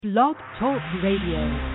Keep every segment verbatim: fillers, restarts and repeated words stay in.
Blog Talk Radio.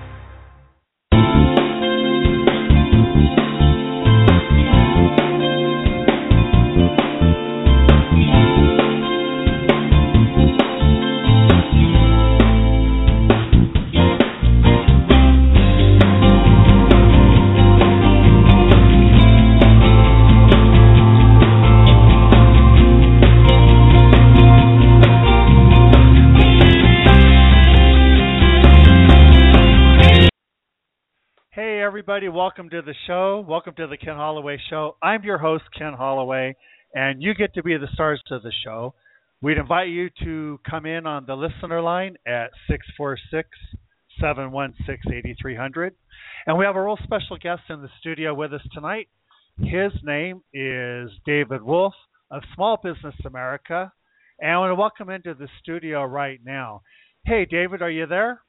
Hey everybody, welcome to the show. Welcome to the Ken Holloway Show. I'm your host, Ken Holloway, and you get to be the stars of the show. We'd invite you to come in on the listener line at six four six, seven one six, eight three zero zero. And we have a real special guest in the studio with us tonight. His name is David Wolf of Small Business America. And I want to welcome into the studio right now. Hey David, are you there?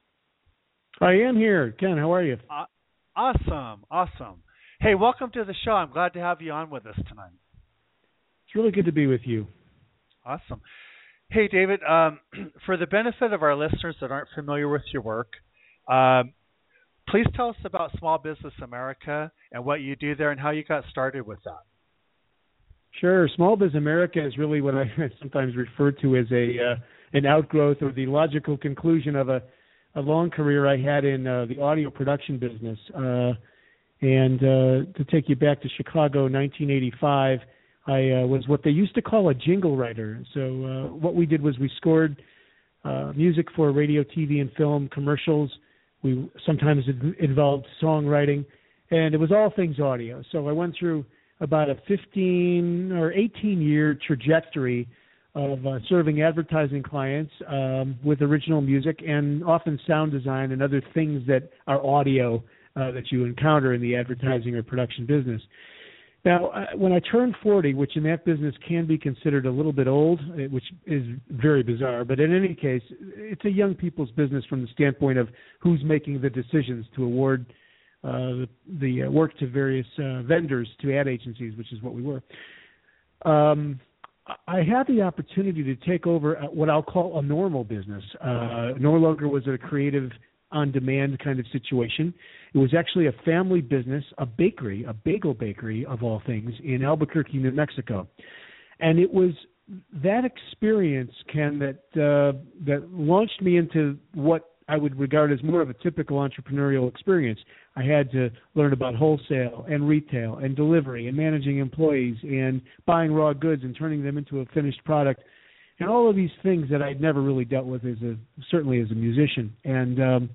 I am here. Ken, how are you? Uh, Awesome, awesome. Hey, welcome to the show. I'm glad to have you on with us tonight. It's really good to be with you. Awesome. Hey, David, um, for the benefit of our listeners that aren't familiar with your work, um, please tell us about Small Business America and what you do there and how you got started with that. Sure. Small Business America is really what I sometimes refer to as a uh, an outgrowth or the logical conclusion of a a long career I had in uh, the audio production business. Uh, and uh, to take you back to Chicago, nineteen eighty-five, I uh, was what they used to call a jingle writer. So uh, what we did was we scored uh, music for radio, T V, and film commercials. We sometimes it involved songwriting, and it was all things audio. So I went through about a fifteen or eighteen year trajectory of uh, serving advertising clients um, with original music and often sound design and other things that are audio uh, that you encounter in the advertising or production business. Now, uh, when I turned forty, which in that business can be considered a little bit old, which is very bizarre, but in any case, it's a young people's business from the standpoint of who's making the decisions to award uh, the, the uh, work to various uh, vendors, to ad agencies, which is what we were. Um, I had the opportunity to take over what I'll call a normal business. Uh, no longer was it a creative, on-demand kind of situation. It was actually a family business, a bakery, a bagel bakery of all things, in Albuquerque, New Mexico. And it was that experience, Ken, that uh, that launched me into what I would regard as more of a typical entrepreneurial experience. I had to learn about wholesale and retail and delivery and managing employees and buying raw goods and turning them into a finished product, and all of these things that I'd never really dealt with as a certainly as a musician. And um,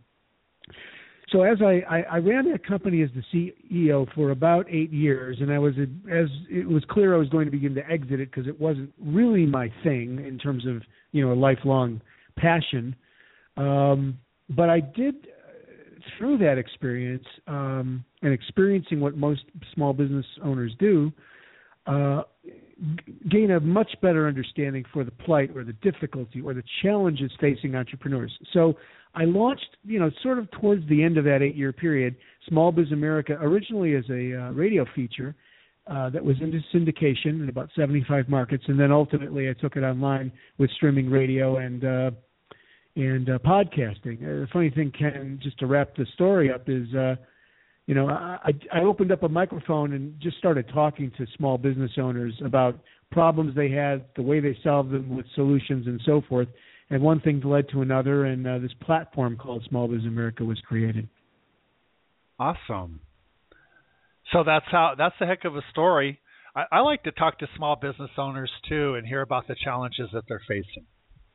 so as I, I, I ran that company as the C E O for about eight years, and I was as it was clear I was going to begin to exit it because it wasn't really my thing in terms of you know a lifelong passion. Um, but I did, uh, through that experience um, and experiencing what most small business owners do, uh, g- gain a much better understanding for the plight or the difficulty or the challenges facing entrepreneurs. So I launched, you know, sort of towards the end of that eight-year period, Small Biz America, originally as a uh, radio feature uh, that was into syndication in about seventy-five markets, and then ultimately I took it online with streaming radio and uh, and uh, podcasting. Uh, the funny thing, Ken, just to wrap the story up, is, uh, you know, I, I opened up a microphone and just started talking to small business owners about problems they had, the way they solved them with solutions and so forth. And one thing led to another, and uh, this platform called Small Biz America was created. Awesome. So that's how that's a heck of a story. I, I like to talk to small business owners, too, and hear about the challenges that they're facing.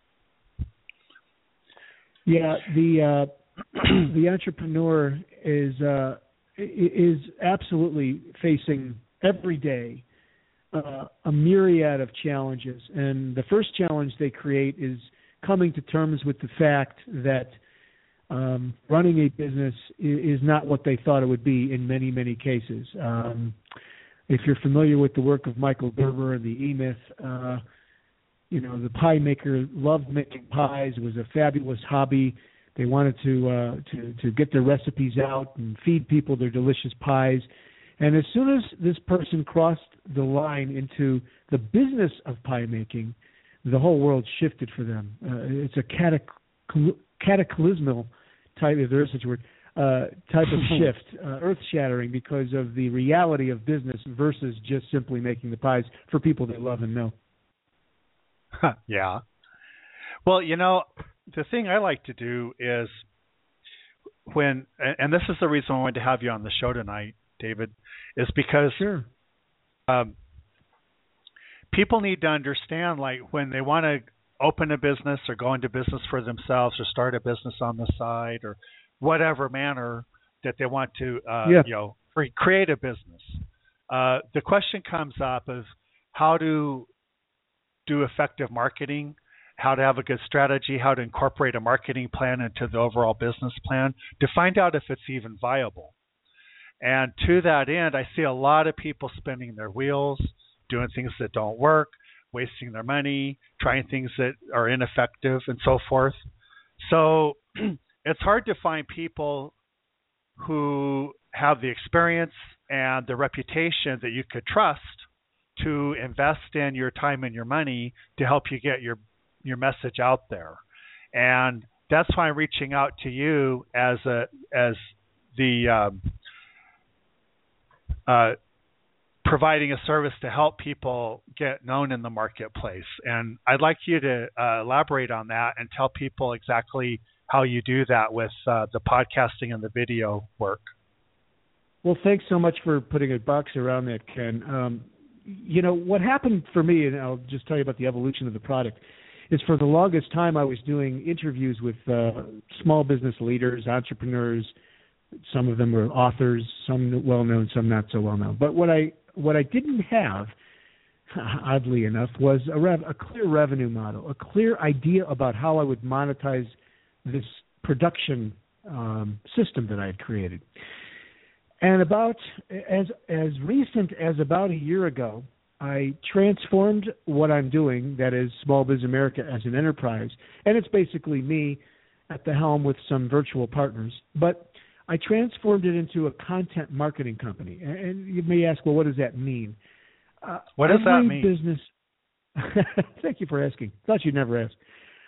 Yeah, the uh, the entrepreneur is uh, is absolutely facing every day uh, a myriad of challenges, and the first challenge they create is coming to terms with the fact that um, running a business is not what they thought it would be in many many cases. Um, if you're familiar with the work of Michael Gerber and the E-Myth, uh, you know, the pie maker loved making pies. It was a fabulous hobby. They wanted to uh, to to get their recipes out and feed people their delicious pies. And as soon as this person crossed the line into the business of pie making, the whole world shifted for them. Uh, it's a catac- cataclysmal type, if there is such a word, uh, type of shift, uh, earth-shattering because of the reality of business versus just simply making the pies for people they love and know. Yeah. Well, you know, the thing I like to do is when, and this is the reason I wanted to have you on the show tonight, David, is because sure. um, people need to understand, like, when they want to open a business or go into business for themselves or start a business on the side or whatever manner that they want to, uh, yeah. you know, create a business. Uh, the question comes up of how to do effective marketing, how to have a good strategy, how to incorporate a marketing plan into the overall business plan to find out if it's even viable. And to that end, I see a lot of people spinning their wheels, doing things that don't work, wasting their money, trying things that are ineffective, and so forth. So it's hard to find people who have the experience and the reputation that you could trust to invest in your time and your money to help you get your your message out there. And that's why I'm reaching out to you as a as the um, uh, providing a service to help people get known in the marketplace. And I'd like you to uh, elaborate on that and tell people exactly how you do that with uh, the podcasting and the video work. Well, thanks so much for putting a box around that, Ken. Um, you know, what happened for me, and I'll just tell you about the evolution of the product, is for the longest time I was doing interviews with uh, small business leaders, entrepreneurs. Some of them were authors, some well-known, some not so well-known. But what I what I didn't have, oddly enough, was a, rev, a clear revenue model, a clear idea about how I would monetize this production um, system that I had created. And about as as recent as about a year ago, I transformed what I'm doing, that is Small Biz America as an enterprise, and it's basically me at the helm with some virtual partners, but I transformed it into a content marketing company. And you may ask, well, what does that mean? Uh, what does that mean? Business, thank you for asking. Thought you'd never ask.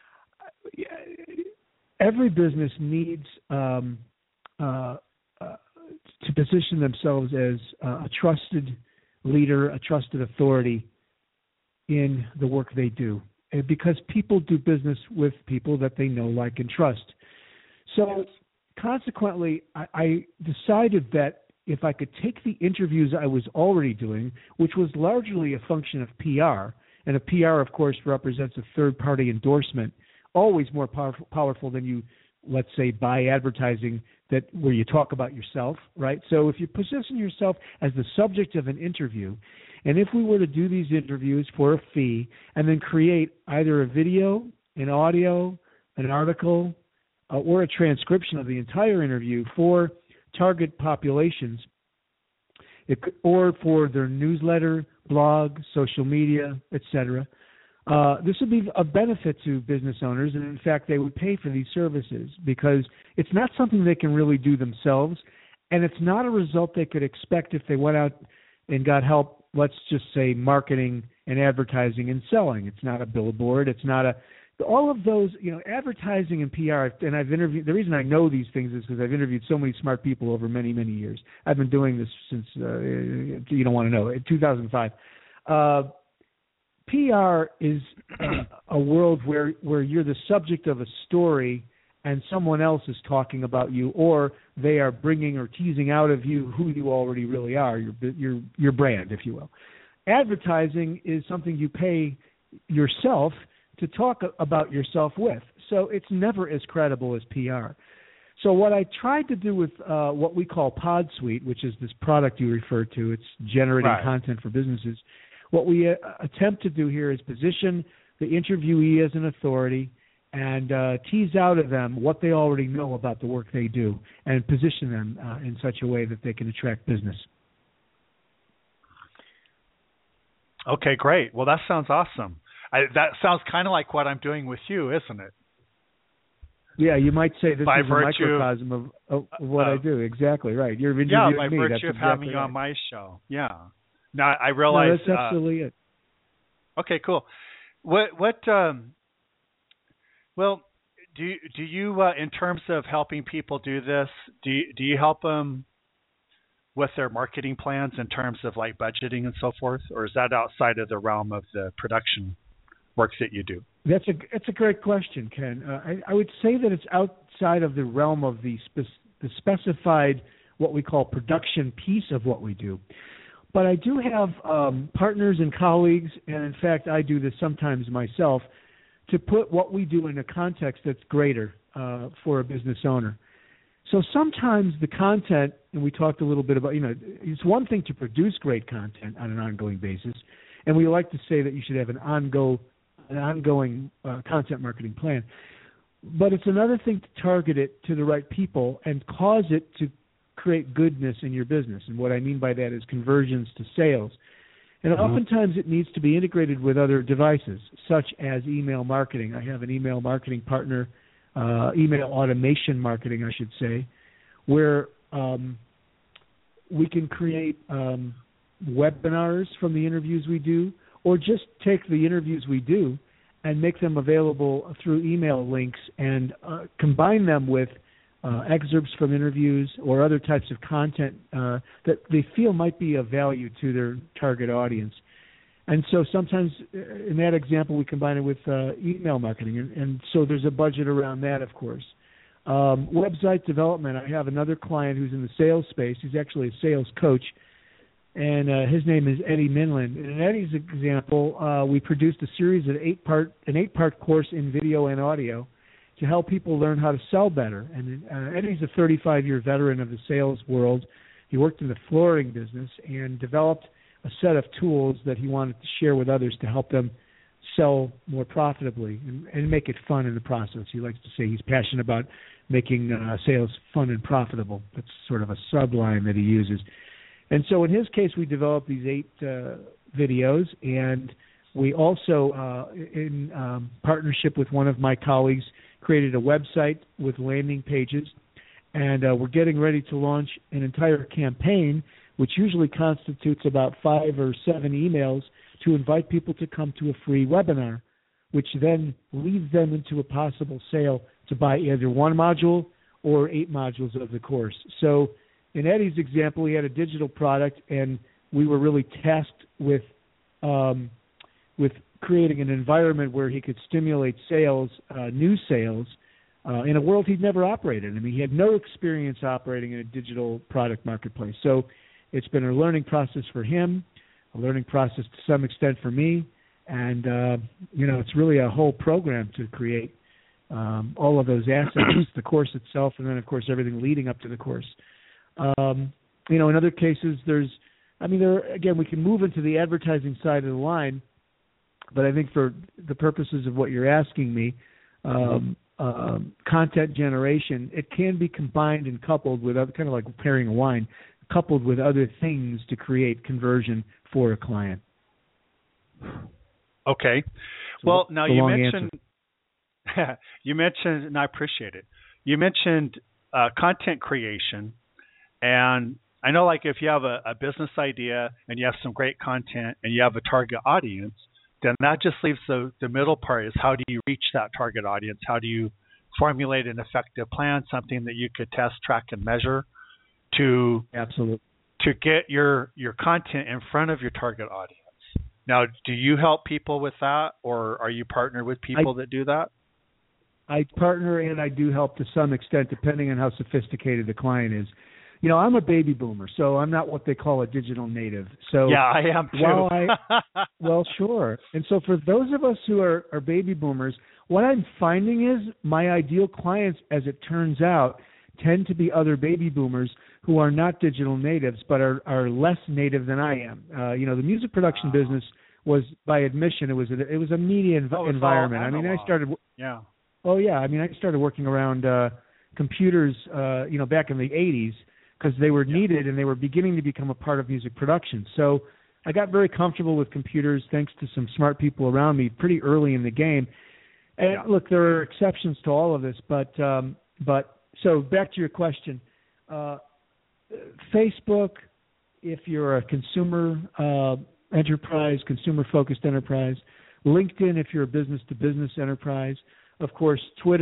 Every business needs um, uh, uh, to position themselves as uh, a trusted leader, a trusted authority in the work they do, and because people do business with people that they know, like, and trust. So consequently, I, I decided that if I could take the interviews I was already doing, which was largely a function of P R, and a P R, of course, represents a third-party endorsement, always more powerful, powerful than you, let's say, buy advertising that where you talk about yourself, right? So if you position yourself as the subject of an interview, and if we were to do these interviews for a fee and then create either a video, an audio, an article, uh, or a transcription of the entire interview for target populations, it could, or for their newsletter, blog, social media, et cetera, Uh, this would be a benefit to business owners, and in fact, they would pay for these services because it's not something they can really do themselves, and it's not a result they could expect if they went out and got help, let's just say, marketing and advertising and selling. It's not a billboard. It's not a – all of those, you know, advertising and P R, and I've interviewed – the reason I know these things is because I've interviewed so many smart people over many, many years. I've been doing this since uh, – you don't want to know – two thousand five. Uh, P R is uh, a world where, where you're the subject of a story and someone else is talking about you, or they are bringing or teasing out of you who you already really are, your your your brand, if you will. Advertising is something you pay yourself to talk about yourself with, so it's never as credible as P R. So what I tried to do with uh, what we call PodSuite, which is this product you refer to, it's generating right. content for businesses. What we uh, attempt to do here is position the interviewee as an authority and uh, tease out of them what they already know about the work they do and position them uh, in such a way that they can attract business. Okay, great. Well, that sounds awesome. I, that sounds kind of like what I'm doing with you, isn't it? Yeah, you might say this by is virtue, a microcosm of, of, of what uh, I do. Exactly right. You're interviewing yeah, by me. virtue That's of exactly having you right. on my show. Yeah. Now I realize no, that's absolutely uh, it. Okay, cool. What what? Um, well, do you, do you uh, in terms of helping people do this, do you, do you help them with their marketing plans in terms of like budgeting and so forth, or is that outside of the realm of the production work that you do? That's a that's a great question, Ken. Uh, I, I would say that it's outside of the realm of the spe- the specified what we call production piece of what we do. But I do have um, partners and colleagues, and in fact, I do this sometimes myself, to put what we do in a context that's greater uh, for a business owner. So sometimes the content, and we talked a little bit about, you know, it's one thing to produce great content on an ongoing basis, and we like to say that you should have an ongo, an ongoing uh, content marketing plan. But it's another thing to target it to the right people and cause it to create goodness in your business. And what I mean by that is conversions to sales. And mm-hmm. oftentimes it needs to be integrated with other devices, such as email marketing. I have an email marketing partner, uh, email automation marketing, I should say, where um, we can create um, webinars from the interviews we do, or just take the interviews we do and make them available through email links and uh, combine them with uh, excerpts from interviews or other types of content uh, that they feel might be of value to their target audience. And so sometimes in that example, we combine it with uh, email marketing. And, and so there's a budget around that, of course. Um, website development, I have another client who's in the sales space. He's actually a sales coach. And uh, his name is Eddie Minland. And in Eddie's example, uh, we produced a series of eight part, an eight-part course in video and audio to help people learn how to sell better. And uh, Eddie's a thirty-five-year veteran of the sales world. He worked in the flooring business and developed a set of tools that he wanted to share with others to help them sell more profitably and, and make it fun in the process. He likes to say he's passionate about making uh, sales fun and profitable. That's sort of a subline that he uses. And so in his case, we developed these eight uh, videos, and we also, uh, in um, partnership with one of my colleagues, created a website with landing pages, and uh, we're getting ready to launch an entire campaign, which usually constitutes about five or seven emails to invite people to come to a free webinar, which then leads them into a possible sale to buy either one module or eight modules of the course. So in Eddie's example, he had a digital product, and we were really tasked with um, with creating an environment where he could stimulate sales, uh, new sales, uh, in a world he'd never operated in. I mean, he had no experience operating in a digital product marketplace. So it's been a learning process for him, a learning process to some extent for me, and, uh, you know, it's really a whole program to create um, all of those assets, the course itself, and then, of course, everything leading up to the course. Um, you know, in other cases, there's, I mean, there again, we can move into the advertising side of the line, but I think for the purposes of what you're asking me, um, um, content generation, it can be combined and coupled with other, kind of like pairing a wine, coupled with other things to create conversion for a client. Okay. So well, now you mentioned, you mentioned, and I appreciate it. You mentioned uh, content creation. And I know, like, if you have a, a business idea and you have some great content and you have a target audience, then that just leaves the, the middle part is how do you reach that target audience? How do you formulate an effective plan, something that you could test, track, and measure to absolutely to get your, your content in front of your target audience? Now, do you help people with that, or are you partnered with people I, that do that? I partner and I do help to some extent, depending on how sophisticated the client is. You know, I'm a baby boomer, so I'm not what they call a digital native. So yeah, I am too. While I, well, sure. And so for those of us who are, are baby boomers, what I'm finding is my ideal clients, as it turns out, tend to be other baby boomers who are not digital natives but are, are less native than I am. Uh, you know, the music production wow. business was, by admission, it was a, it was a media env- oh, environment. I mean, I started. Yeah. Oh yeah. I mean, I started working around uh, computers, uh, you know, back in the eighties. Because they were needed and they were beginning to become a part of music production. So I got very comfortable with computers thanks to some smart people around me pretty early in the game. And yeah. look, there are exceptions to all of this, but um, but so back to your question, uh, Facebook, if you're a consumer uh, enterprise, consumer-focused enterprise, LinkedIn if you're a business-to-business enterprise, of course, Twitter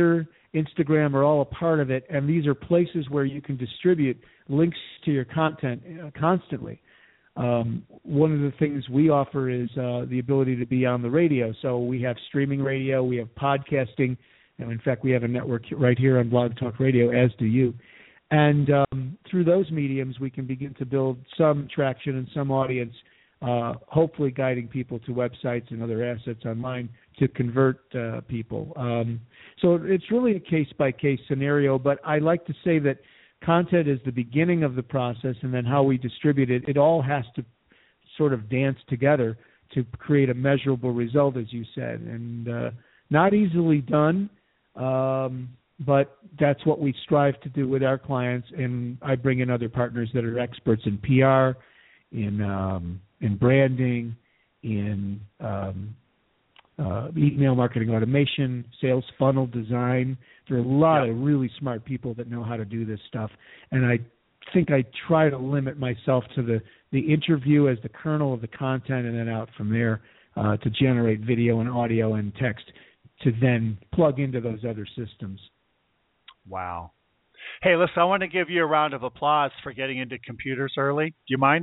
Instagram are all a part of it, and these are places where you can distribute links to your content uh, constantly. Um, one of the things we offer is uh, the ability to be on the radio. So we have streaming radio, we have podcasting, and in fact we have a network right here on Blog Talk Radio, as do you. And um, through those mediums, we can begin to build some traction and some audience, uh, hopefully guiding people to websites and other assets online to convert uh, people. Um, so it's really a case-by-case scenario, but I like to say that content is the beginning of the process, and then how we distribute it, it all has to sort of dance together to create a measurable result, as you said. And uh, not easily done, um, but that's what we strive to do with our clients. And I bring in other partners that are experts in P R, in um, in branding, in um, uh, email marketing automation, sales funnel design. There are a lot yep. of really smart people that know how to do this stuff, and I think I try to limit myself to the, the interview as the kernel of the content, and then out from there uh, to generate video and audio and text to then plug into those other systems. Wow. Hey, listen, I want to give you a round of applause for getting into computers early. Do you mind?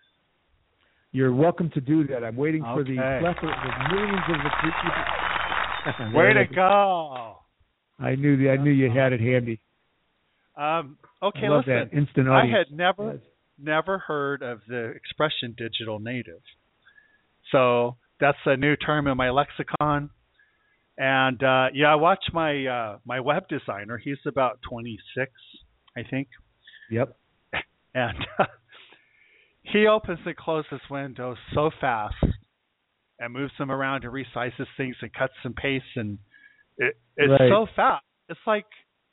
You're welcome to do that. I'm waiting okay. for the plethora, the millions of the people. Way to go. I knew the, I knew you had it handy. Um, okay, I love listen. That instant audience. I had never, yes. never heard of the expression digital native. So that's a new term in my lexicon. And uh, yeah, I watch my uh, my web designer. He's about twenty-six, I think. Yep. And uh, he opens and closes windows so fast, and moves them around and resizes things and cuts and pastes, and it, it's right. so fast. It's like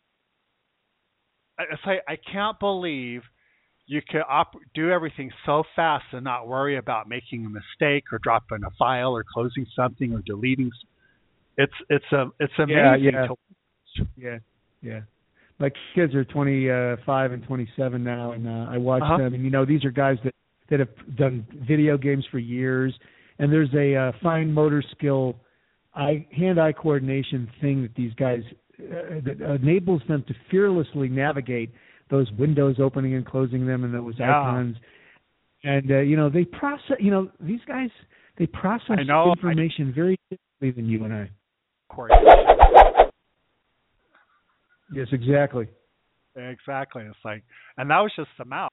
it's like I can't believe you could op- do everything so fast and not worry about making a mistake or dropping a file or closing something or deleting. It's it's a it's amazing. Yeah, yeah, to- yeah, yeah. My kids are twenty-five and twenty-seven now, and uh, I watch uh-huh. them. And you know, these are guys that, that have done video games for years, and there's a uh, fine motor skill, eye, hand-eye coordination thing that these guys uh, that enables them to fearlessly navigate those windows, opening and closing them, and those yeah. icons. And uh, you know, they process. You know, these guys they process I know, information I... very differently than you and I. Course. Yes, exactly. Exactly. It's like, and that was just the mouse.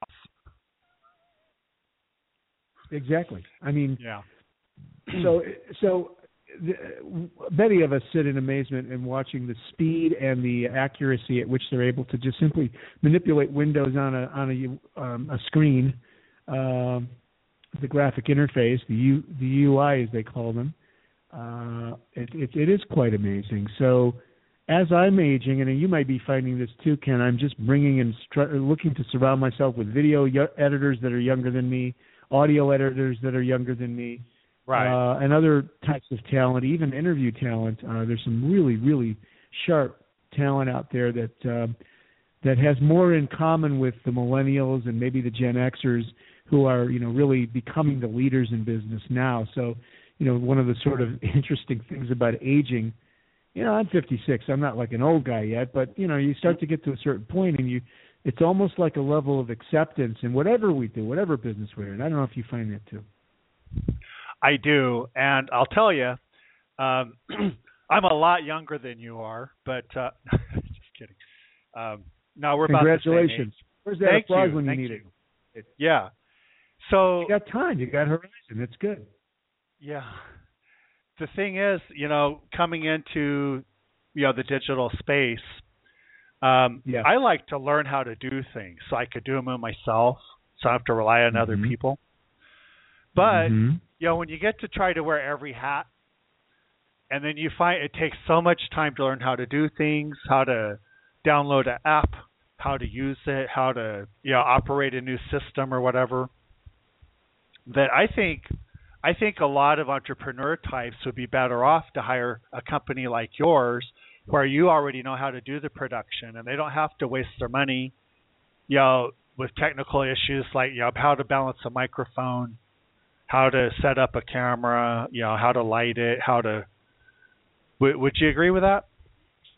Exactly. I mean, yeah. so, so the, many of us sit in amazement in watching the speed and the accuracy at which they're able to just simply manipulate windows on a on a, um, a screen, um, the graphic interface, the U, the U I as they call them. Uh, it, it, it is quite amazing. So, as I'm aging, and you might be finding this too, Ken, I'm just bringing and str- looking to surround myself with video y- editors that are younger than me, audio editors that are younger than me, right, uh, and other types of talent, even interview talent. Uh, there's some really, really sharp talent out there that uh, that has more in common with the millennials and maybe the Gen Xers who are, you know, really becoming the leaders in business now. So, you know, one of the sort of interesting things about aging, you know, I'm fifty-six. I'm not like an old guy yet, but, you know, you start to get to a certain point and you, it's almost like a level of acceptance in whatever we do, whatever business we're in. I don't know if you find that too. I do. And I'll tell you, um, I'm a lot younger than you are, but uh, just kidding. Um, no, we're about the same age. Congratulations. Where's that Thank applause you. when you Thank need you. it? Yeah. So you got time. You got horizon. It's good. Yeah. The thing is, you know, coming into, you know, the digital space, um, yeah. I like to learn how to do things so I could do them myself, so I have to rely on mm-hmm. other people. But, mm-hmm. you know, when you get to try to wear every hat, and then you find it takes so much time to learn how to do things, how to download an app, how to use it, how to, you know, operate a new system or whatever, that I think I think a lot of entrepreneur types would be better off to hire a company like yours where you already know how to do the production and they don't have to waste their money, you know, with technical issues like, you know, how to balance a microphone, how to set up a camera, you know, how to light it, how to. W- would you agree with that?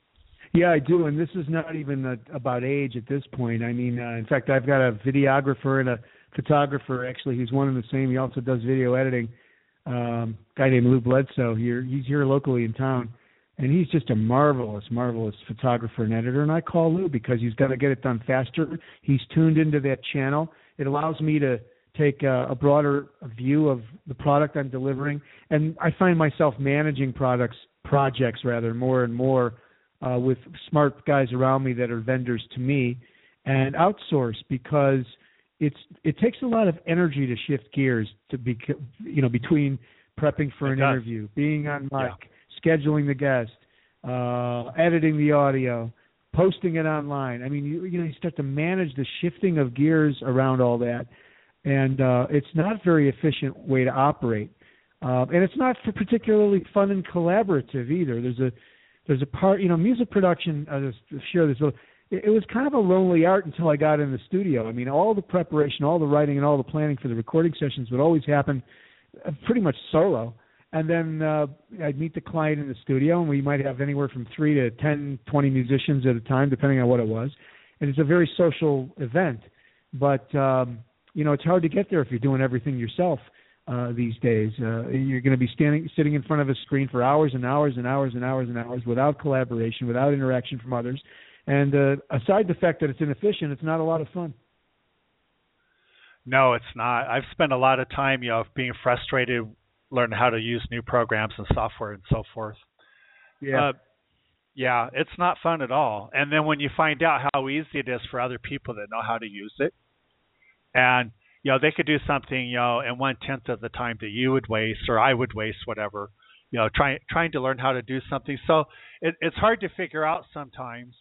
Yeah, I do, and this is not even a, about age at this point. I mean, uh, in fact, I've got a videographer and a photographer, actually, who's one and the same. He also does video editing, um, a guy named Lou Bledsoe. Here, he's here locally in town, and he's just a marvelous, marvelous photographer and editor, and I call Lou because he's got to get it done faster. He's tuned into that channel. It allows me to take a, a broader view of the product I'm delivering, and I find myself managing products, projects rather, more and more uh, with smart guys around me that are vendors to me, and outsource because it's it takes a lot of energy to shift gears to be, you know, between prepping for It an does. interview, being on mic, Yeah. scheduling the guest, uh, editing the audio, posting it online. I mean, you, you know, you start to manage the shifting of gears around all that, and uh, it's not a very efficient way to operate. Uh, and it's not for particularly fun and collaborative either. There's a there's a part, you know, music production. I'll just share this. It, it was kind of a lonely art until I got in the studio. I mean, all the preparation, all the writing, and all the planning for the recording sessions would always happen uh, pretty much solo. And then uh, I'd meet the client in the studio, and we might have anywhere from three to ten, twenty musicians at a time, depending on what it was. And it's a very social event. But, um, you know, it's hard to get there if you're doing everything yourself uh, these days. Uh, you're going to be standing, sitting in front of a screen for hours and hours and hours and hours and hours without collaboration, without interaction from others. And uh, aside the fact that it's inefficient, it's not a lot of fun. No, it's not. I've spent a lot of time, you know, being frustrated, learning how to use new programs and software and so forth. Yeah. Uh, yeah, it's not fun at all. And then when you find out how easy it is for other people that know how to use it, and, you know, they could do something, you know, in one-tenth of the time that you would waste or I would waste, whatever, you know, trying trying to learn how to do something. So it, it's hard to figure out sometimes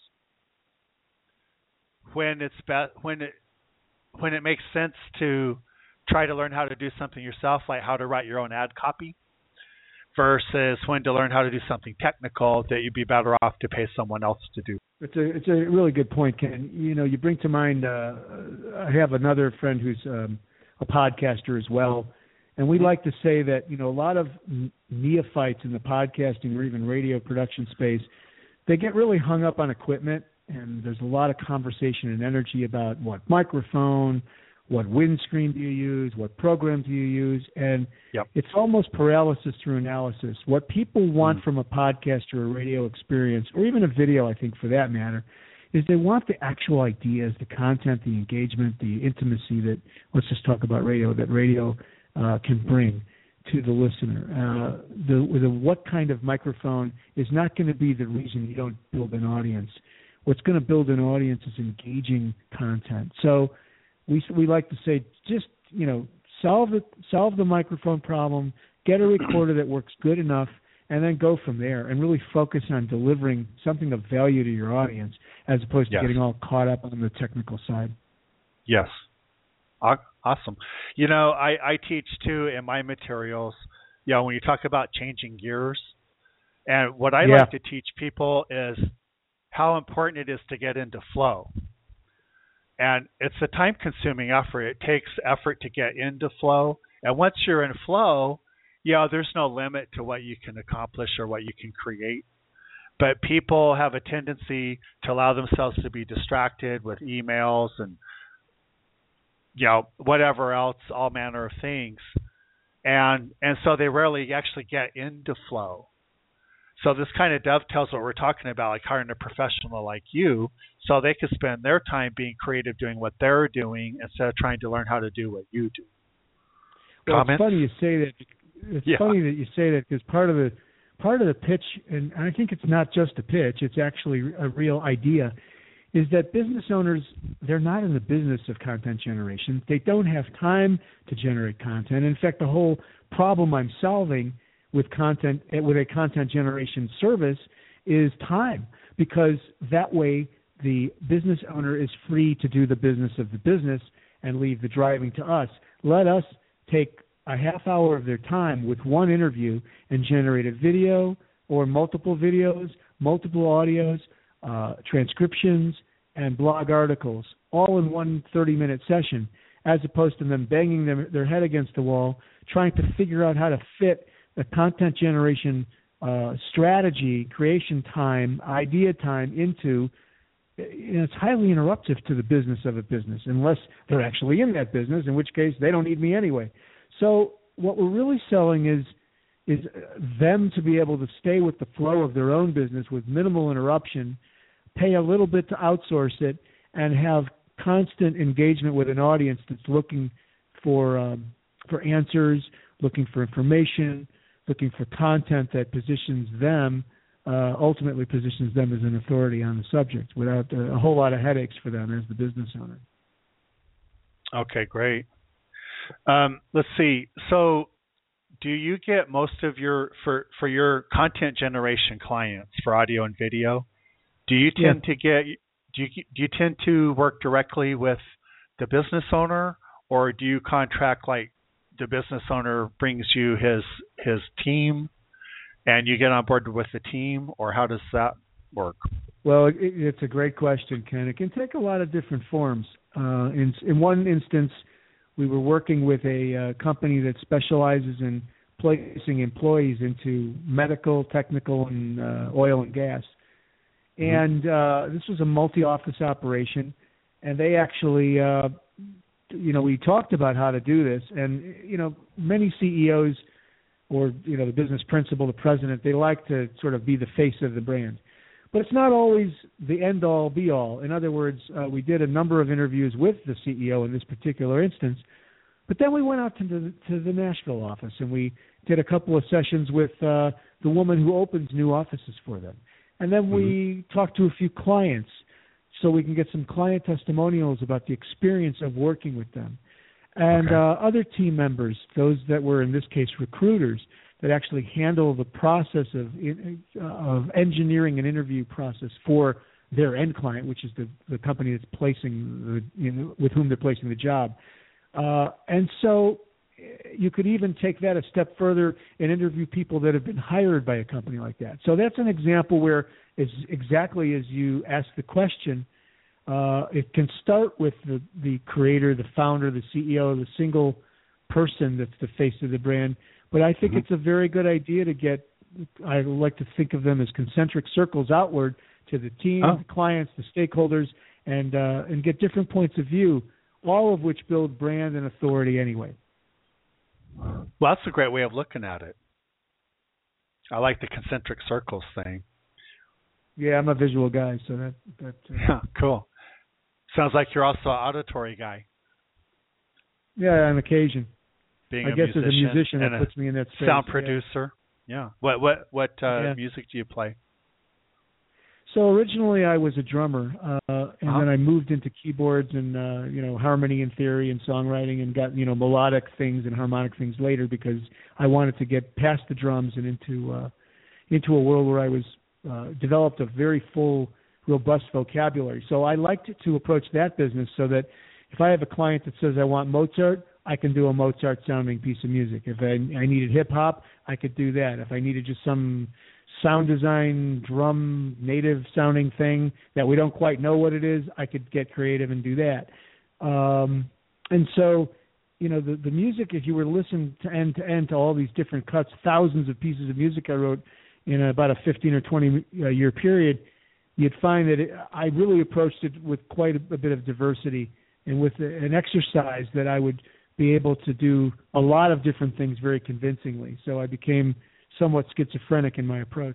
when it's be- when it when it makes sense to try to learn how to do something yourself, like how to write your own ad copy, versus when to learn how to do something technical that you'd be better off to pay someone else to do. It's a it's a really good point, Ken. You know, you bring to mind. Uh, I have another friend who's um, a podcaster as well, and we like to say that, you know, a lot of neophytes in the podcasting or even radio production space, they get really hung up on equipment, and there's a lot of conversation and energy about what microphone, what windscreen do you use, what program do you use, and Yep. it's almost paralysis through analysis. What people want Mm. from a podcast or a radio experience, or even a video, I think, for that matter, is they want the actual ideas, the content, the engagement, the intimacy that, let's just talk about radio, that radio uh, can bring to the listener. Uh, the, the what kind of microphone is not going to be the reason you don't build an audience. What's going to build an audience is engaging content. So we we like to say, just, you know, solve the solve the microphone problem, get a recorder that works good enough, and then go from there and really focus on delivering something of value to your audience as opposed to Yes. getting all caught up on the technical side. Yes. Aw- Awesome. You know, I, I teach too in my materials, you know, when you talk about changing gears, and what I Yeah. like to teach people is how important it is to get into flow. And it's a time-consuming effort. It takes effort to get into flow. And once you're in flow, you know, there's no limit to what you can accomplish or what you can create. But people have a tendency to allow themselves to be distracted with emails and, you know, whatever else, all manner of things. And and so they rarely actually get into flow. So this kind of dovetails what we're talking about, like hiring a professional like you, so they can spend their time being creative doing what they're doing instead of trying to learn how to do what you do. Well, Comments? it's funny you say that. It's Yeah. funny that you say that because part of the part of the pitch, and I think it's not just a pitch; it's actually a real idea, is that business owners, they're not in the business of content generation. They don't have time to generate content. In fact, the whole problem I'm solving with content, with a content generation service, is time, because that way the business owner is free to do the business of the business and leave the driving to us. Let us take a half hour of their time with one interview and generate a video or multiple videos, multiple audios, uh, transcriptions, and blog articles, all in one thirty-minute session, as opposed to them banging them, their head against the wall, trying to figure out how to fit a content generation uh, strategy, creation time, idea time into, you know, it's highly interruptive to the business of a business, unless they're actually in that business, in which case they don't need me anyway. So what we're really selling is is them to be able to stay with the flow of their own business with minimal interruption, pay a little bit to outsource it, and have constant engagement with an audience that's looking for um, for answers, looking for information, looking for content that positions them, uh, ultimately positions them as an authority on the subject without a, a whole lot of headaches for them as the business owner. Okay, great. Um, let's see. So do you get most of your, for, for your content generation clients for audio and video, do you tend yeah. to get, do you, do you tend to work directly with the business owner, or do you contract, like the business owner brings you his his team and you get on board with the team, or how does that work? Well, it, it's a great question, Ken. It can take a lot of different forms. Uh, in, in one instance, we were working with a uh, company that specializes in placing employees into medical, technical, and uh, oil and gas. And uh, this was a multi-office operation, and they actually, uh, you know, we talked about how to do this. And, you know, many C E Os or, you know, the business principal, the president, they like to sort of be the face of the brand. But it's not always the end-all, be-all. In other words, uh, we did a number of interviews with the C E O in this particular instance, but then we went out to the, to the Nashville office, and we did a couple of sessions with uh, the woman who opens new offices for them. And then we mm-hmm. talked to a few clients so we can get some client testimonials about the experience of working with them. And okay. uh, other team members, those that were, in this case, recruiters, that actually handle the process of uh, of engineering an interview process for their end client, which is the, the company that's placing the, you know, with whom they're placing the job. Uh, and so you could even take that a step further and interview people that have been hired by a company like that. So that's an example where it's exactly as you asked the question. Uh, it can start with the, the creator, the founder, the C E O, the single person that's the face of the brand. But I think mm-hmm. it's a very good idea to get, I like to think of them as concentric circles outward to the team, oh. the clients, the stakeholders, and uh, and get different points of view, all of which build brand and authority anyway. Well, that's a great way of looking at it. I like the concentric circles thing. Yeah, I'm a visual guy, so that... that uh, yeah, cool. Sounds like you're also an auditory guy. Yeah, on occasion. Being I a guess musician as a musician, that puts me in that space. Sound producer. Yeah. yeah. What what what uh, yeah. music do you play? So originally I was a drummer, uh, and uh-huh. then I moved into keyboards and uh, you know harmony and theory and songwriting, and got you know melodic things and harmonic things later because I wanted to get past the drums and into uh, into a world where I was uh, developed a very full, robust vocabulary. So I liked to approach that business so that if I have a client that says I want Mozart, I can do a Mozart-sounding piece of music. If I, I needed hip-hop, I could do that. If I needed just some sound design, drum, native-sounding thing that we don't quite know what it is, I could get creative and do that. Um, and so, you know, the, the music, if you were to listen to end to end to all these different cuts, thousands of pieces of music I wrote in about a fifteen or twenty year period, you'd find that it, I really approached it with quite a, a bit of diversity and with an exercise that I would be able to do a lot of different things very convincingly. So I became somewhat schizophrenic in my approach.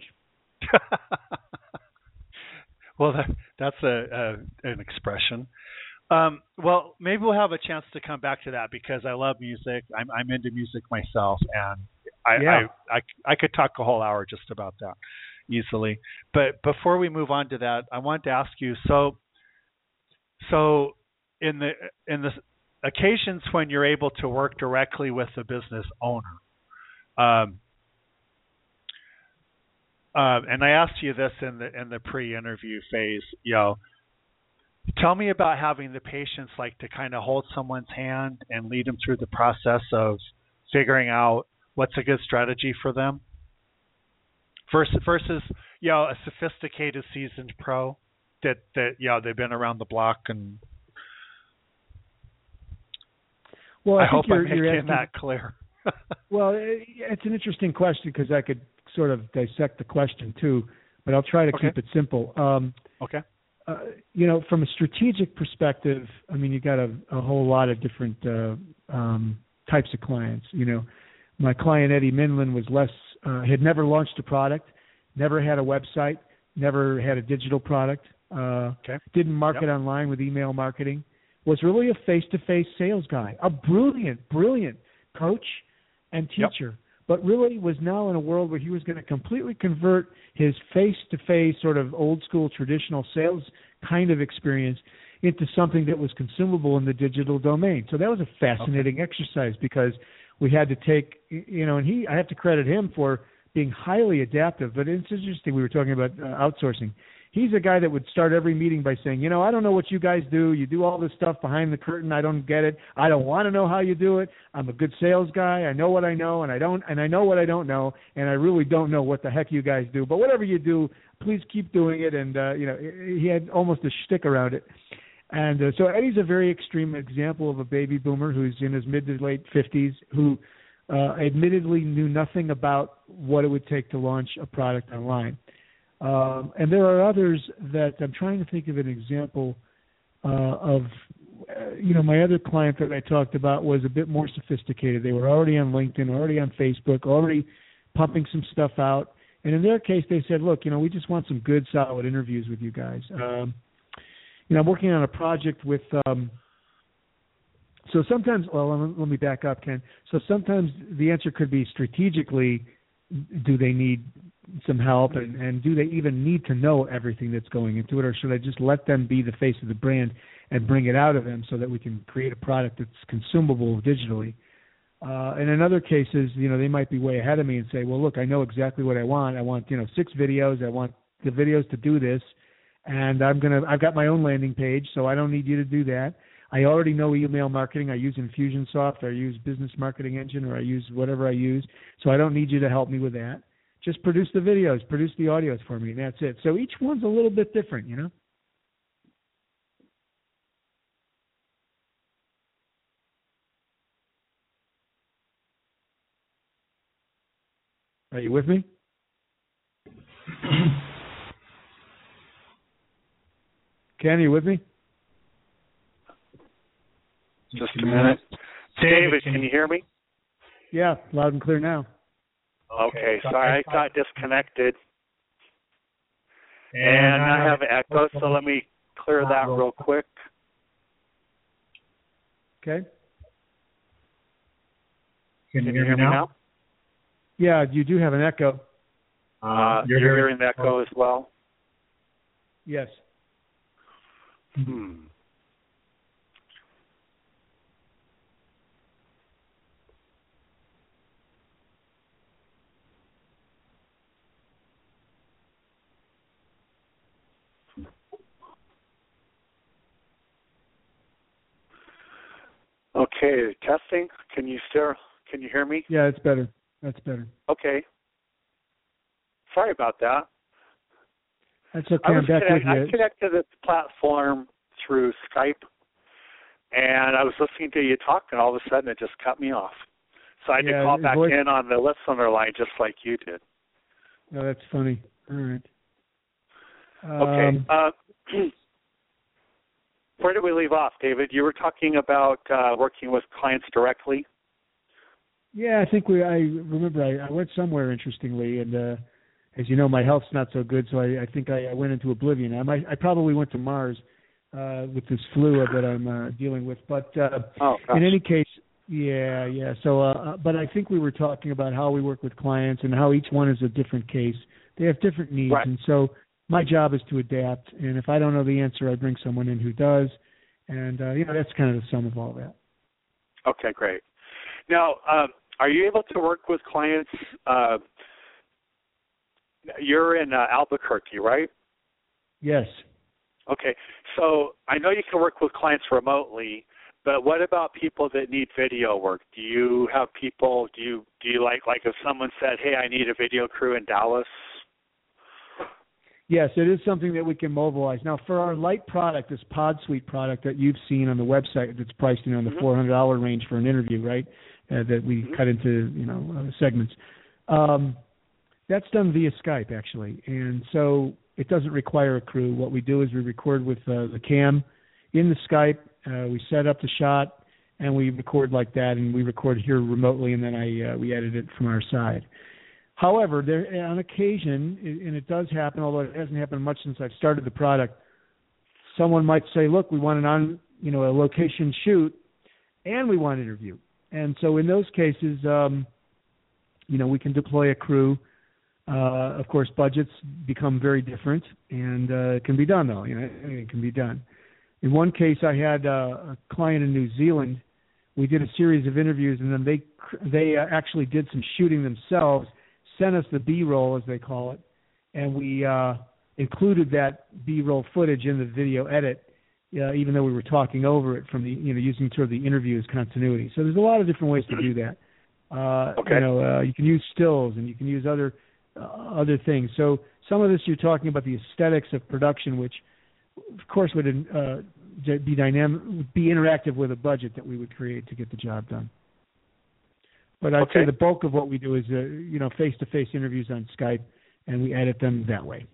Well, that, that's a, a an expression. Um, well, maybe we'll have a chance to come back to that because I love music. I'm, I'm into music myself, and I, yeah. I, I I could talk a whole hour just about that easily. But before we move on to that, I wanted to ask you. So, so in the in the occasions when you're able to work directly with the business owner, um, um, and I asked you this in the in the pre-interview phase, you know, tell me about having the patience, like to kind of hold someone's hand and lead them through the process of figuring out what's a good strategy for them, versus versus you know a sophisticated, seasoned pro that that you know they've been around the block and. Well, I, I hope you're, I'm making you're asking, that clear. Well, it's an interesting question because I could sort of dissect the question too, but I'll try to Okay. keep it simple. Um, Okay. uh, you know, from a strategic perspective, I mean, you got a, a whole lot of different uh, um, types of clients. You know, my client Eddie Minlin was less, uh, had never launched a product, never had a website, never had a digital product, uh, Okay. didn't market Yep. online with email marketing, was really a face-to-face sales guy, a brilliant, brilliant coach and Yep. teacher, but really was now in a world where he was going to completely convert his face-to-face sort of old-school traditional sales kind of experience into something that was consumable in the digital domain. So that was a fascinating okay. exercise because we had to take, you know, and he, I have to credit him for being highly adaptive, but it's interesting. We were talking about uh, outsourcing. He's a guy that would start every meeting by saying, you know, I don't know what you guys do. You do all this stuff behind the curtain. I don't get it. I don't want to know how you do it. I'm a good sales guy. I know what I know, and I don't, and I know what I don't know, and I really don't know what the heck you guys do. But whatever you do, please keep doing it. And uh, you know, he had almost a shtick around it. And uh, so Eddie's a very extreme example of a baby boomer who's in his mid to late fifties, who uh, admittedly knew nothing about what it would take to launch a product online. Um, and there are others that I'm trying to think of an example uh, of, uh, you know, my other client that I talked about was a bit more sophisticated. They were already on LinkedIn, already on Facebook, already pumping some stuff out. And in their case, they said, look, you know, we just want some good, solid interviews with you guys. Um, you know, I'm working on a project with, um, so sometimes, well, let me, let me back up, Ken. So sometimes the answer could be strategically, do they need some help, and, and do they even need to know everything that's going into it, or should I just let them be the face of the brand and bring it out of them so that we can create a product that's consumable digitally? Uh, and in other cases, you know, they might be way ahead of me and say, well, look, I know exactly what I want. I want, you know, six videos. I want the videos to do this, and I'm gonna, I've got my own landing page, so I don't need you to do that. I already know email marketing. I use Infusionsoft, or I use Business Marketing Engine, or I use whatever I use, so I don't need you to help me with that. Just produce the videos, produce the audios for me, and that's it. So each one's a little bit different, you know? Are you with me? Ken, are you with me? Just a minute. David, can you hear me? Yeah, loud and clear now. Okay, sorry, I got disconnected. And I have an echo, so let me clear that real quick. Okay. Can you hear me now? Yeah, you do have an echo. Uh, you're hearing the echo as well? Yes. Hmm. Okay, testing. Can you still, can you hear me? Yeah, it's better. That's better. Okay. Sorry about that. That's okay. I was I'm back connect, with you. I connected to this platform through Skype, and I was listening to you talk, and all of a sudden it just cut me off. So I had yeah, to call back voice... in on the listener line just like you did. No, that's funny. All right. Okay. Um, Uh, where did we leave off, David? You were talking about uh, working with clients directly. Yeah, I think we. I remember I, I went somewhere interestingly, and uh, as you know, my health's not so good, so I, I think I, I went into oblivion. I, might, I probably went to Mars uh, with this flu that I'm uh, dealing with. But uh, oh, in any case, yeah, yeah. So, uh, but I think we were talking about how we work with clients and how each one is a different case. They have different needs, right. and so my job is to adapt. And if I don't know the answer, I bring someone in who does. And uh, you know, that's kind of the sum of all that. Okay, great. Now, um, are you able to work with clients? Uh, you're in uh, Albuquerque, right? Yes. Okay. So I know you can work with clients remotely, but what about people that need video work? Do you have people? Do you do you like like if someone said, "Hey, I need a video crew in Dallas"? Yes, it is something that we can mobilize. Now, for our light product, this Pod Suite product that you've seen on the website, that's priced in on the mm-hmm. four hundred dollars range for an interview, right? Uh, that we mm-hmm. cut into, you know, uh, segments. Um, That's done via Skype, actually. And so it doesn't require a crew. What we do is we record with uh, the cam in the Skype. Uh, we set up the shot, and we record like that, and we record here remotely, and then I uh, we edit it from our side. However, there, on occasion, and it does happen, although it hasn't happened much since I've started the product, someone might say, look, we want an on, you know, a location shoot, and we want an interview. And so in those cases, um, you know, we can deploy a crew. Uh, of course, budgets become very different, and uh, it can be done, though. You know, it can be done. In one case, I had uh, a client in New Zealand. We did a series of interviews, and then they they uh, actually did some shooting themselves, sent us the B-roll, as they call it, and we uh, included that B-roll footage in the video edit, uh, even though we were talking over it from the, you know, using sort of the interview as continuity. So there's a lot of different ways to do that. Uh, okay. You know, uh, you can use stills, and you can use other uh, other things. So some of this you're talking about the aesthetics of production, which, of course, would uh, be dynamic, be interactive with a budget that we would create to get the job done. But I'd okay. say the bulk of what we do is, uh, you know, face-to-face interviews on Skype, and we edit them that way.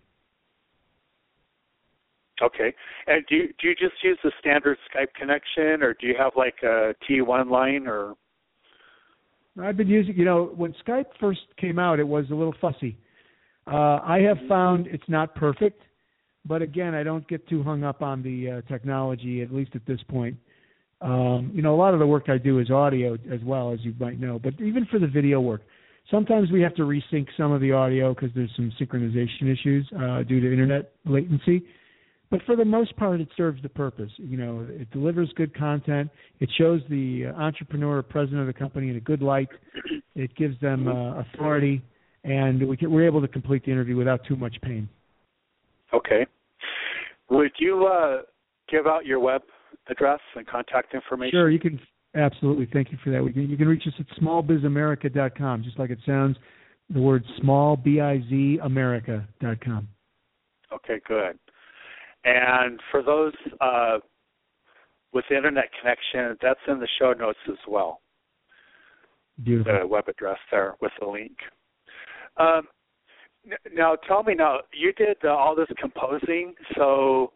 Okay. And do you, do you just use the standard Skype connection, or do you have like a T one line, or? I've been using, you know, when Skype first came out, it was a little fussy. Uh, I have found it's not perfect, but again, I don't get too hung up on the uh, technology, at least at this point. Um, you know, a lot of the work I do is audio as well, as you might know, but even for the video work, sometimes we have to resync some of the audio because there's some synchronization issues uh, due to internet latency. But for the most part, it serves the purpose. You know, it delivers good content. It shows the uh, entrepreneur or president of the company in a good light. It gives them uh, authority, and we can, we're able to complete the interview without too much pain. Okay. Would you uh, give out your web address and contact information? Sure, you can. Absolutely. Thank you for that. We can, you can reach us at small biz america dot com, just like it sounds, the word small, B I Z, America dot com. Okay, good. And for those uh, with the internet connection, that's in the show notes as well. Beautiful. The web address there with the link. Um, n- now, tell me now, you did uh, all this composing, so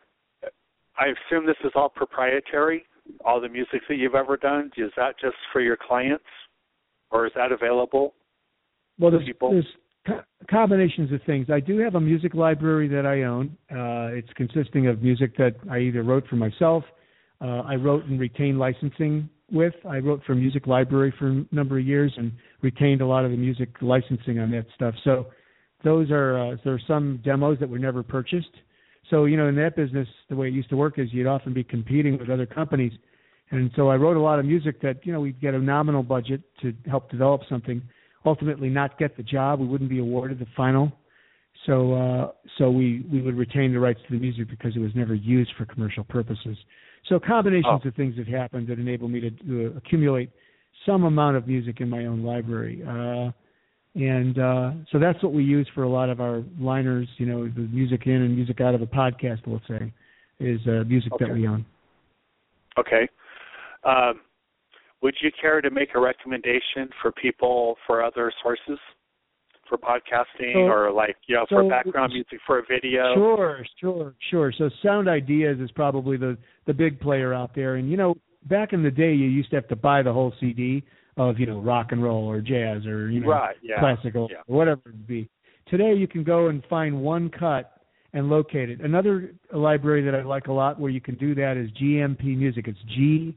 I assume this is all proprietary, all the music that you've ever done. Is that just for your clients, or is that available well, to there's, people? There's co- combinations of things. I do have a music library that I own. Uh, it's consisting of music that I either wrote for myself, uh, I wrote and retained licensing with. I wrote for Music Library for a number of years and retained a lot of the music licensing on that stuff. So those are uh, there are some demos that were never purchased. So, you know, in that business, the way it used to work is you'd often be competing with other companies. And so I wrote a lot of music that, you know, we'd get a nominal budget to help develop something, ultimately not get the job. We wouldn't be awarded the final. So uh, so we, we would retain the rights to the music because it was never used for commercial purposes. So combinations oh. of things have happened that enable me to, to accumulate some amount of music in my own library. Uh, And uh, so that's what we use for a lot of our liners, you know, the music in and music out of a podcast, we'll say, is uh, music okay. that we own. Okay. Um, would you care to make a recommendation for people for other sources for podcasting so, or like, you know, so, for background music for a video? Sure, sure, sure. So Sound Ideas is probably the, the big player out there. And, you know, back in the day, you used to have to buy the whole C D of, you know, rock and roll or jazz or, you know, right, yeah, classical yeah. or whatever it would be. Today you can go and find one cut and locate it. Another library that I like a lot where you can do that is G M P Music. It's G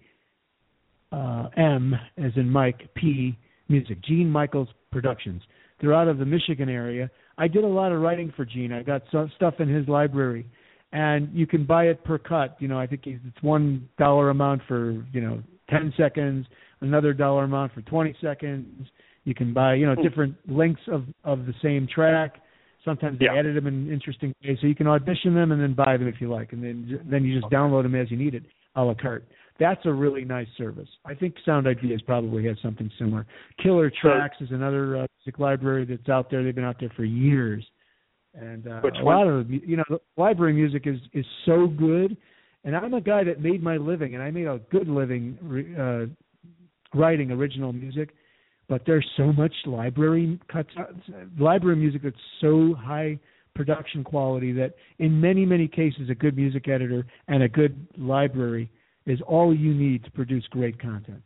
uh, M as in Mike, P Music, Gene Michaels Productions. They're out of the Michigan area. I did a lot of writing for Gene. I got some stuff in his library. And you can buy it per cut. You know, I think it's one dollar amount for, you know, ten seconds, another dollar amount for twenty seconds. You can buy, you know, different lengths of, of the same track. Sometimes they yeah. edit them in interesting ways. So you can audition them and then buy them if you like. And then then you just okay. download them as you need it, a la carte. That's a really nice service. I think Sound Ideas probably has something similar. Killer Tracks is another uh, music library that's out there. They've been out there for years. And uh, Which a one? lot of, you know, library music is, is so good. And I'm a guy that made my living, and I made a good living uh, writing original music. but there's so much library cuts, library music that's so high production quality that in many, many cases a good music editor and a good library is all you need to produce great content.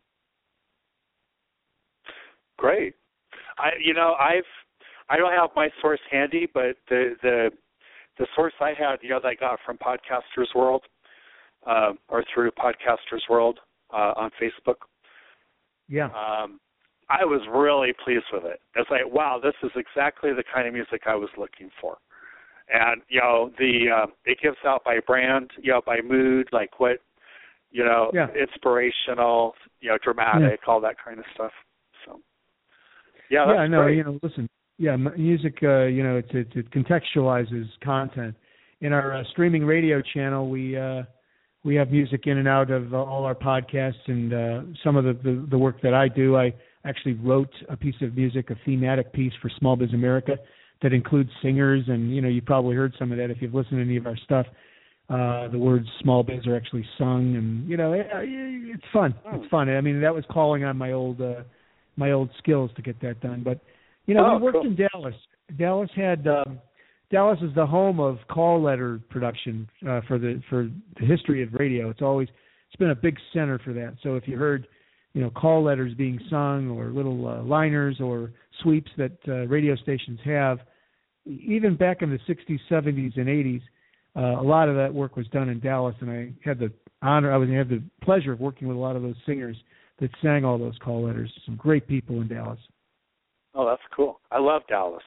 Great. I, you know, I've, I don't have my source handy, but the the, the source I had, you know, that I got from Podcasters World, uh, or through Podcasters World uh, on Facebook. Yeah. Um, I was really pleased with it. It's like, wow, this is exactly the kind of music I was looking for. And, you know, the uh, it gives out by brand, you know, by mood, like what, you know, yeah. inspirational, you know, dramatic, yeah. all that kind of stuff. So, yeah, that's yeah, no, great. you know, listen, yeah, music, uh, you know, it, it, it contextualizes content. In our uh, streaming radio channel, we uh, we have music in and out of uh, all our podcasts, and uh, some of the, the, the work that I do, I actually wrote a piece of music, a thematic piece for Small Biz America that includes singers, and, you know, you probably heard some of that if you've listened to any of our stuff. Uh, the words small biz are actually sung, and, you know, it, it's fun. It's fun. I mean, that was calling on my old uh, my old skills to get that done. But, you know, oh, we worked cool. in Dallas. Dallas had um, Dallas is the home of call letter production uh, for the for the history of radio. It's always it's been a big center for that. So if you heard, you know, call letters being sung or little uh, liners or sweeps that uh, radio stations have, even back in the sixties, seventies, and eighties, uh, a lot of that work was done in Dallas, and I had the honor, I was had the pleasure of working with a lot of those singers that sang all those call letters. Some great people in Dallas. Oh, that's cool. I love Dallas.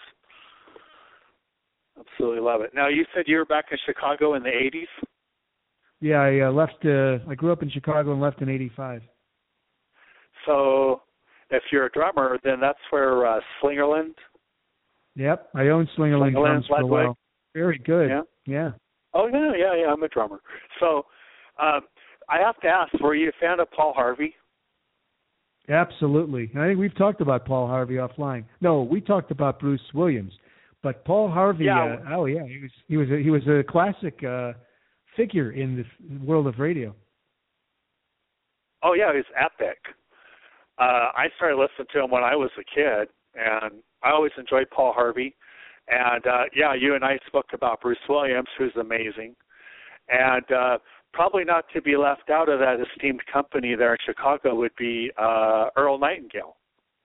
Absolutely love it. Now, you said you were back in Chicago in the eighties? Yeah, I uh, left. Uh, I grew up in Chicago and left in eighty-five. So, if you're a drummer, then that's where uh, Slingerland. Yep, I owned Slingerland, Slingerland drums for a while. Very good. Yeah. Yeah. Oh yeah, yeah, yeah. I'm a drummer. So, um, I have to ask: were you a fan of Paul Harvey? Absolutely. I think we've talked about Paul Harvey offline. No, we talked about Bruce Williams, but Paul Harvey. Yeah. Uh, oh yeah, he was he was a, he was a classic uh, figure in the world of radio. Oh yeah, he's epic. Uh, I started listening to him when I was a kid, and I always enjoyed Paul Harvey. And uh, yeah, you and I spoke about Bruce Williams, who's amazing, and uh, probably not to be left out of that esteemed company there in Chicago would be uh, Earl Nightingale.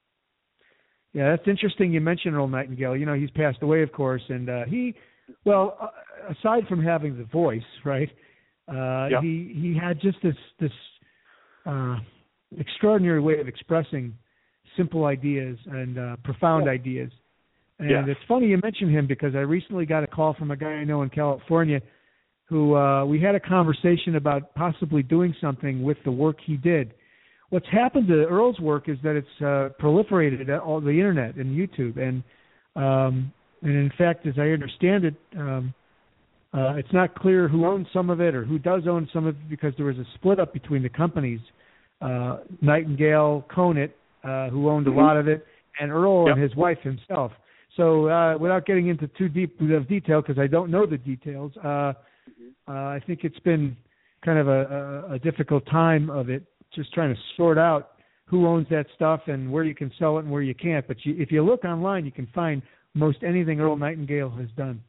Yeah, that's interesting you mentioned Earl Nightingale. You know, he's passed away, of course, and uh, he, well, uh, aside from having the voice, right, uh, yeah. he he had just this this uh, extraordinary way of expressing simple ideas and uh, profound yeah. ideas. And yeah. it's funny you mention him because I recently got a call from a guy I know in California who uh, we had a conversation about possibly doing something with the work he did. What's happened to Earl's work is that it's uh, proliferated at all the internet and YouTube, and um, and in fact, as I understand it, um, uh, it's not clear who owns some of it or who does own some of it because there was a split up between the companies. Uh, Nightingale, Conant, uh, who owned mm-hmm. a lot of it, and Earl yep. and his wife himself. So uh, without getting into too deep of detail, because I don't know the details, uh, uh, I think it's been kind of a, a, a difficult time of it, just trying to sort out who owns that stuff and where you can sell it and where you can't. But you, if you look online, you can find most anything Earl Nightingale has done.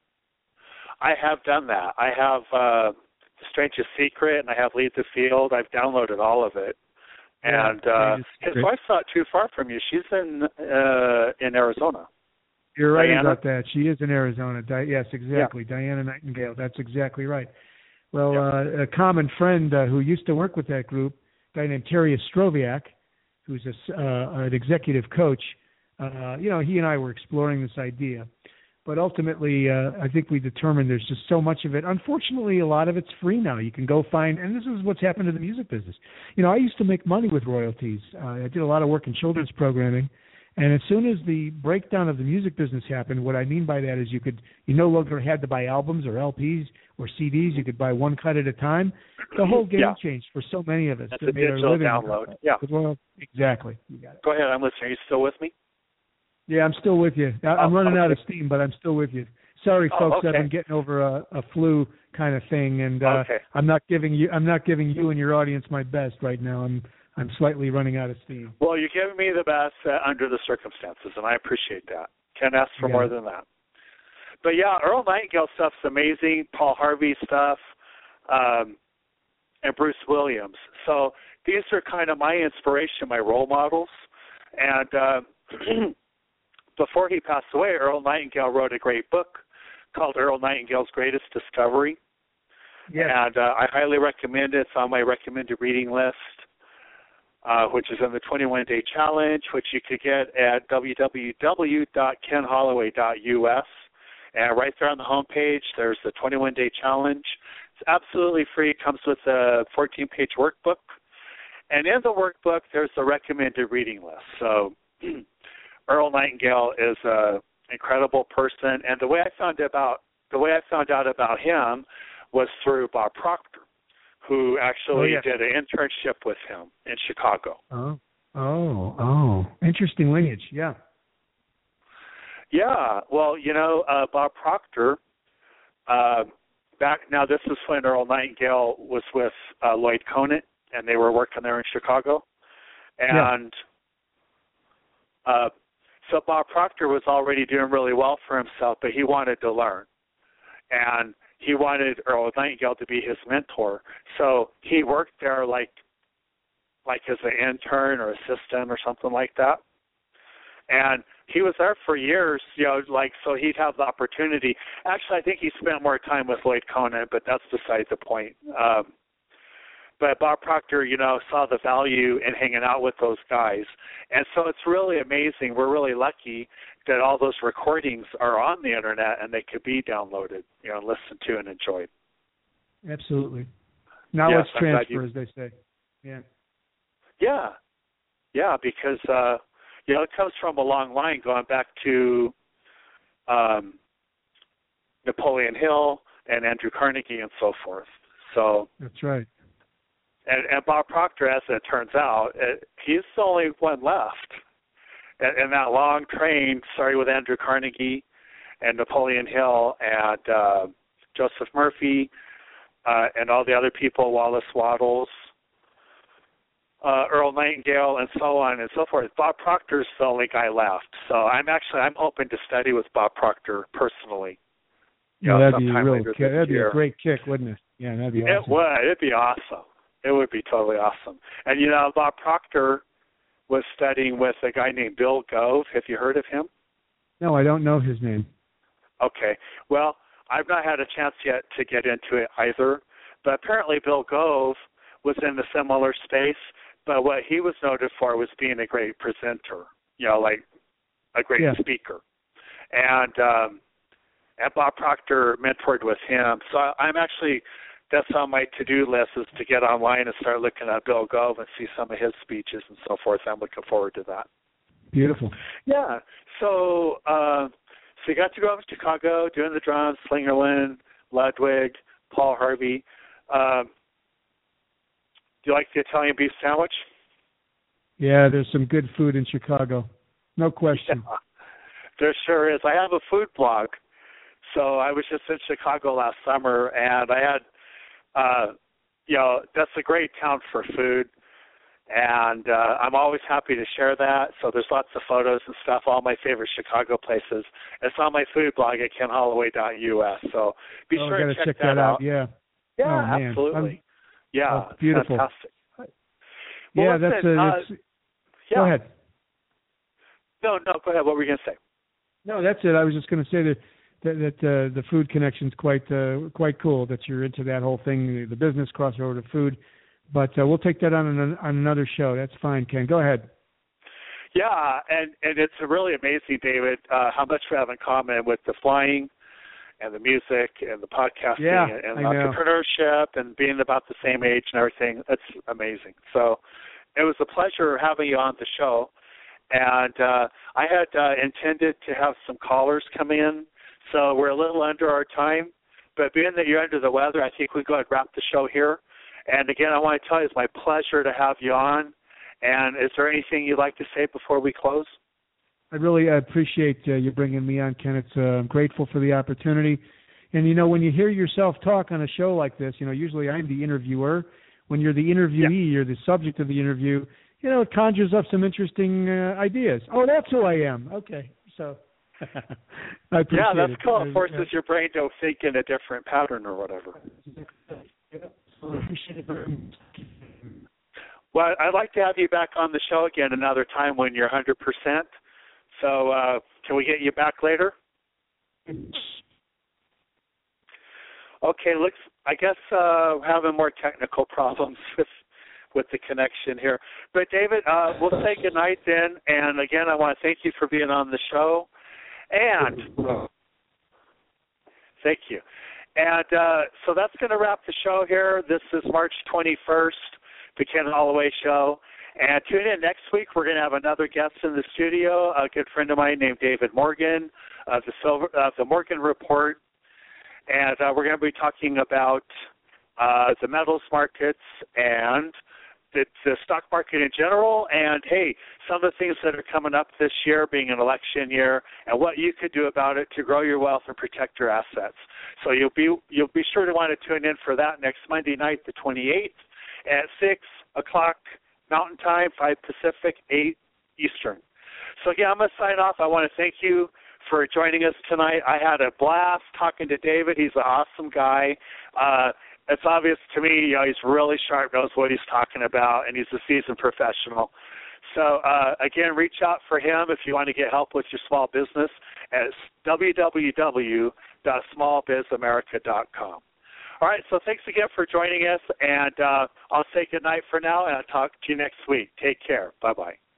I have done that. I have uh, The Strangest Secret, and I have Lead the Field. I've downloaded all of it. Yeah, and uh, his wife's not too far from you. She's in uh, in Arizona. You're right Diana? about that. She is in Arizona. Di- yes, exactly. Yeah. Diana Nightingale. That's exactly right. Well, yeah. uh, a common friend uh, who used to work with that group, a guy named Terry Ostroviak, who's a, uh, an executive coach, uh, you know, he and I were exploring this idea. But ultimately, uh, I think we determined there's just so much of it. Unfortunately, a lot of it's free now. You can go find, and this is what's happened to the music business. You know, I used to make money with royalties. Uh, I did a lot of work in children's programming. And as soon as the breakdown of the music business happened, what I mean by that is you could, you no longer had to buy albums or L Ps or C Ds. You could buy one cut at a time. The whole game yeah. changed for so many of us. That's that a made our digital living. download. Yeah. Well, exactly. You got it. Go ahead. I'm listening. Are you still with me? Yeah, I'm still with you. I'm oh, running okay. out of steam, but I'm still with you. Sorry, oh, folks. okay. I've been getting over a, a flu kind of thing, and uh, okay. I'm not giving you I'm not giving you and your audience my best right now. I'm I'm slightly running out of steam. Well, you're giving me the best uh, under the circumstances, and I appreciate that. Can't ask for Yeah. more than that. But yeah, Earl Nightingale stuff's amazing. Paul Harvey stuff, um, and Bruce Williams. So these are kind of my inspiration, my role models. And uh, before he passed away, Earl Nightingale wrote a great book called Earl Nightingale's Greatest Discovery. Yes. And uh, I highly recommend it. It's on my recommended reading list, uh, which is in the twenty-one day challenge, which you could get at w w w dot ken holloway dot u s. And right there on the homepage, there's the twenty-one day challenge. It's absolutely free. It comes with a fourteen page workbook. And in the workbook, there's the recommended reading list. So Earl Nightingale is an incredible person. And the way I found about the way I found out about him was through Bob Proctor, who actually oh, yes. did an internship with him in Chicago. Oh, oh, oh. Interesting lineage, yeah. Yeah, well, you know, uh, Bob Proctor, uh, back now this is when Earl Nightingale was with uh, Lloyd Conant, and they were working there in Chicago. And yeah. uh, so Bob Proctor was already doing really well for himself, but he wanted to learn. And he wanted Earl Nightingale to be his mentor. So he worked there like like as an intern or assistant or something like that. And he was there for years, you know, like, so he'd have the opportunity. Actually, I think he spent more time with Lloyd Conant, but that's beside the point. Um, but Bob Proctor, you know, saw the value in hanging out with those guys. And so it's really amazing. We're really lucky that all those recordings are on the internet and they could be downloaded, you know, listened to and enjoyed. Absolutely. Knowledge yes, transfer, you, as they say. Yeah. Yeah. Yeah, because, uh, you know, it comes from a long line going back to um, Napoleon Hill and Andrew Carnegie and so forth. So that's right. And, and Bob Proctor, as it turns out, it, he's the only one left. And, and that long train started with Andrew Carnegie and Napoleon Hill and uh, Joseph Murphy uh, and all the other people, Wallace Wattles, Uh, Earl Nightingale, and so on and so forth. Bob Proctor's the only guy left. So I'm actually I'm hoping to study with Bob Proctor personally. You yeah, know, that'd be a real kick. That'd be year. a great kick, wouldn't it? Yeah, that'd be awesome. It would. It'd be awesome. It would be totally awesome. And you know, Bob Proctor was studying with a guy named Bill Gove. Have you heard of him? No, I don't know his name. Okay. Well, I've not had a chance yet to get into it either. But apparently Bill Gove was in a similar space. But what he was noted for was being a great presenter, you know, like a great yeah. speaker. And um, and Bob Proctor mentored with him. So I'm actually, that's on my to-do list is to get online and start looking at Bill Gove and see some of his speeches and so forth. I'm looking forward to that. Beautiful. Yeah. So, uh, so you got to go over to Chicago, doing the drums, Slingerland, Ludwig, Paul Harvey. Um, Do you like the Italian beef sandwich? Yeah, there's some good food in Chicago. No question. Yeah, there sure is. I have a food blog. So I was just in Chicago last summer, and I had, uh, you know, that's a great town for food. And uh, I'm always happy to share that. So there's lots of photos and stuff, all my favorite Chicago places. It's on my food blog at ken holloway dot u s. So be oh, sure to check, check that, that out. out. Yeah. Yeah, oh, absolutely. I'm, Yeah, oh, beautiful. Fantastic. Well, yeah, that's listen, a. uh, yeah. Go ahead. No, no, go ahead. What were you going to say? No, that's it. I was just going to say that that, that uh, the food connection's quite uh, quite cool. That you're into that whole thing, the, the business crossover to food. But uh, we'll take that on an, on another show. That's fine, Ken. Go ahead. Yeah, and and it's really amazing, David, uh, how much we have in common with the flying and the music and the podcasting yeah, and, and I know. entrepreneurship and being about the same age and everything. It's amazing. So it was a pleasure having you on the show. And uh, I had uh, intended to have some callers come in, so we're a little under our time. But being that you're under the weather, I think we go ahead and wrap the show here. And again, I want to tell you, it's my pleasure to have you on. And is there anything you'd like to say before we close? I really appreciate uh, you bringing me on, Ken. It's, uh, I'm grateful for the opportunity. And, you know, when you hear yourself talk on a show like this, you know, usually I'm the interviewer, when you're the interviewee, yeah. you're the subject of the interview, you know, it conjures up some interesting uh, ideas. Oh, that's who I am. Okay, so I appreciate yeah, that's it. cool. It forces uh, your brain to think in a different pattern or whatever. Well, I'd like to have you back on the show again another time when you're one hundred percent. So uh, can we get you back later? Okay, looks. I guess uh, having more technical problems with with the connection here. But David, uh, we'll say goodnight then. And again, I want to thank you for being on the show. And thank you. And uh, so that's going to wrap the show here. This is March twenty-first, the Ken Holloway Show. And tune in next week. We're going to have another guest in the studio, a good friend of mine named David Morgan of the Silver, uh, the Morgan Report. And uh, we're going to be talking about uh, the metals markets and the, the stock market in general. And, hey, some of the things that are coming up this year, being an election year, and what you could do about it to grow your wealth and protect your assets. So you'll be you'll be sure to want to tune in for that next Monday night, the twenty-eighth, at six o'clock Mountain Time, five Pacific, eight Eastern. So, again, I'm going to sign off. I want to thank you for joining us tonight. I had a blast talking to David. He's an awesome guy. Uh, it's obvious to me, you know, he's really sharp, knows what he's talking about, and he's a seasoned professional. So, uh, again, reach out for him if you want to get help with your small business at w w w dot small biz america dot com. All right, so thanks again for joining us, and uh, I'll say goodnight for now, and I'll talk to you next week. Take care. Bye-bye.